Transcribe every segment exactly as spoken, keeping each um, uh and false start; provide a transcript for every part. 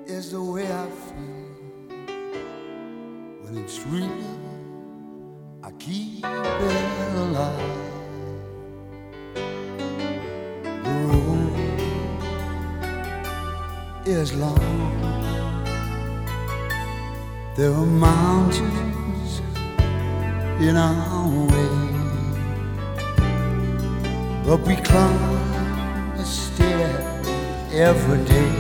is the way I feel. When it's real, I keep it alive. The road is long. There are mountains in our way, but we climb a stair every day.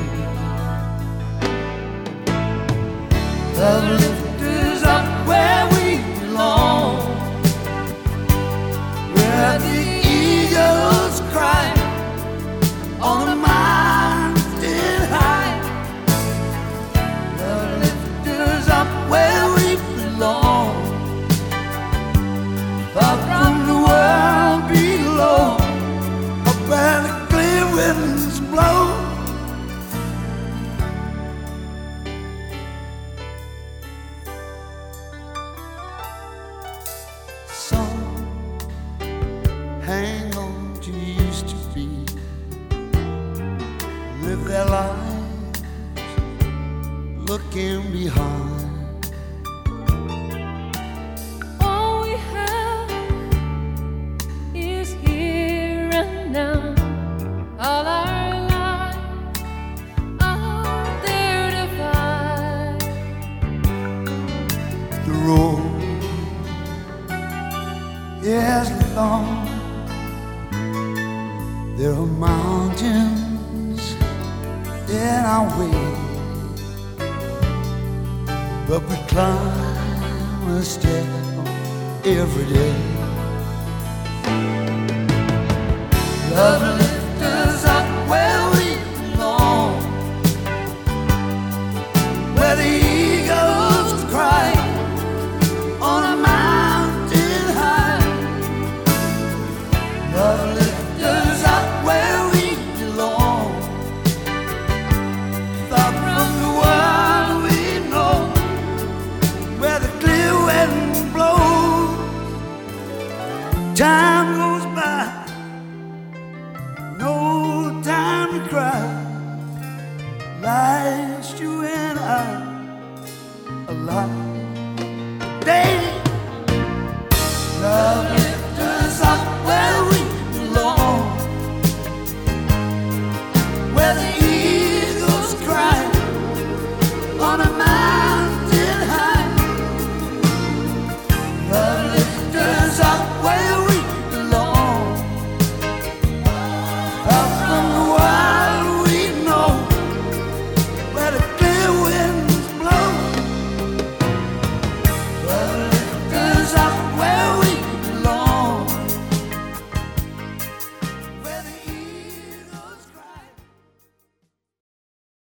Love lift us up where we belong, where the eagles cry on a mountain high. Love lift us up where we belong, far from the world below, up where the clear winds blow. Some hang on to used to be, live their lives looking behind. All we have is here and now. All our lives are there to find. The road is long. There are mountains in our way, but we climb a step every day. Love lifts us up where we belong, where the eagles cry on a mountain high. Love lifts us up where we belong, far from the world we know, where the clear wind blows. Time goes by, no time to cry. Life's you and I alive.